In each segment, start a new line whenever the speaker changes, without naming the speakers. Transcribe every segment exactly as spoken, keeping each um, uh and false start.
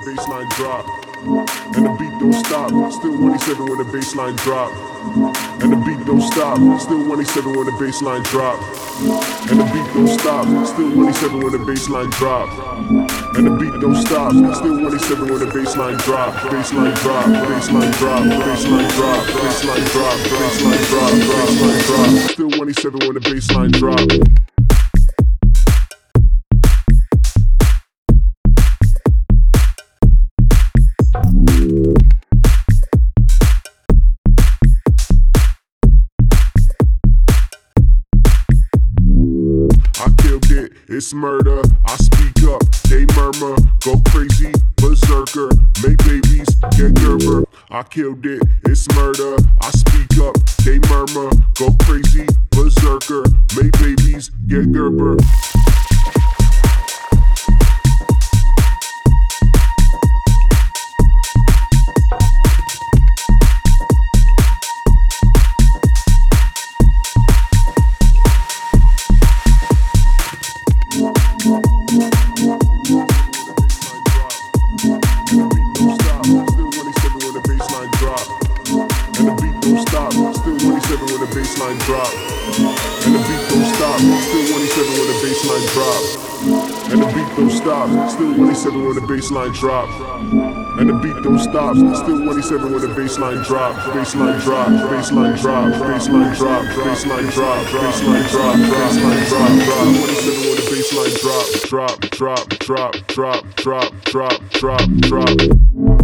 bassline drop. And the beat don't stop. Still one eighty-seven when the bassline drop. And the beat don't stop. Still one eighty-seven when the bassline drop. And the beat don't stop. Still one eighty-seven when the bassline drop. And the beat don't stop. Still one eighty-seven when the bassline drop. Bassline drop. Bassline drop. Bassline drop. Bassline drop. Bassline drop. Bassline drop. Still one eighty-seven when the bassline drop. It's murder, I speak up, they murmur, go crazy, berserker, make babies, get Gerber. I killed it, it's murder, I speak up, they murmur, go crazy, berserker, make babies, get Gerber. Bassline drop, and the beat don't stop. Still one eighty-seven when the bassline drop, and the beat don't stop. Still one eighty-seven when the bassline drop, and the beat don't stop. Still one eighty-seven when the bassline drop, bassline drop, bassline drop, bassline drop, bassline drop, bassline drop, bassline drop, drop. one eighty-seven when the bassline drop, drop, drop, drop, drop, drop, drop, drop, drop.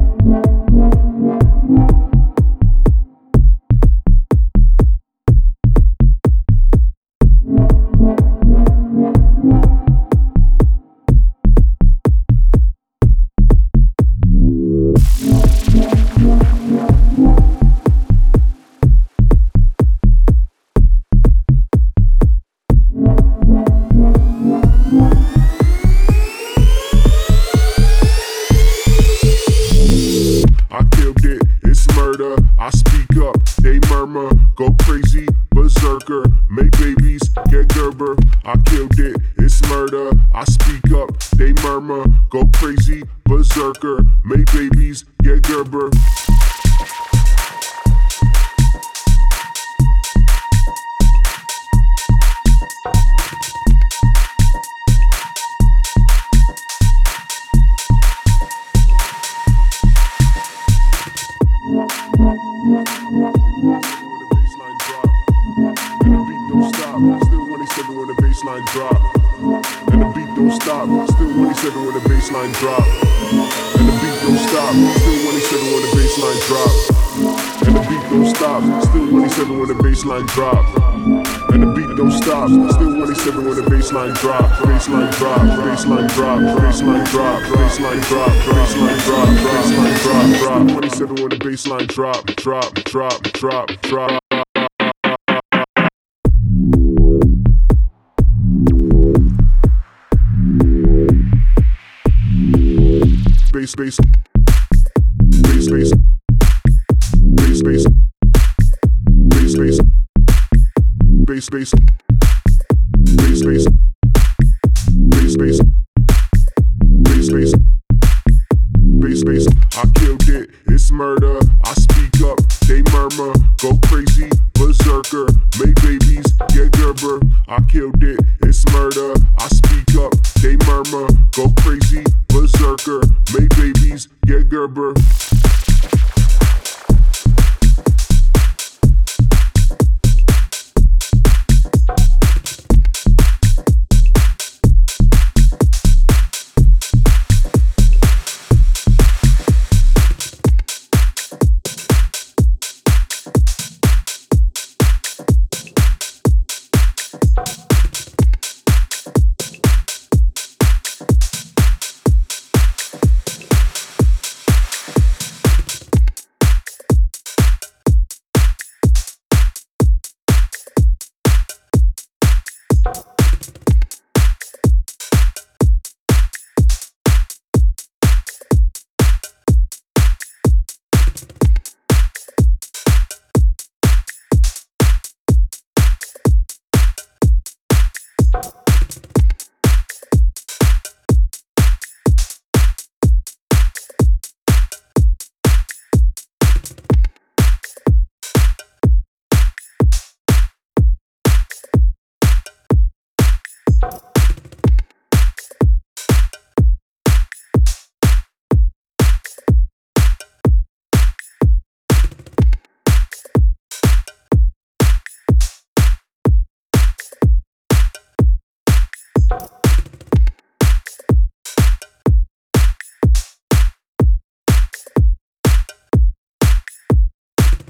I speak up, they murmur, go crazy, berserker, make babies, get Gerber. I killed it, it's murder. I speak up, they murmur, go crazy, berserker, make babies, get Gerber. When the bassline drop, and the beat don't stop. Still one eighty-seven when the bassline drop, and the beat don't stop. Still one eighty-seven when the bassline drop, and the beat don't stop. Still one eighty-seven when the bassline drop, and the beat don't stop. Still one eighty-seven when the bassline drop, bassline drop, bassline drop, bassline drop, bassline drop, bassline drop, bassline drop, drop. one eighty-seven when the bassline drop, drop, drop, drop, drop. Bass, bass, bass, bass, bass, bass, bass, bass, bass, bass, bass, bass, bass, bass, bass, bass, bass, bass. I killed it, it's murder. I speak up, they murmur, go crazy, berserker, make babies, get Gerber. I killed it, it's murder. I speak up, they murmur, go crazy, berserker, make babies, get Gerber.
You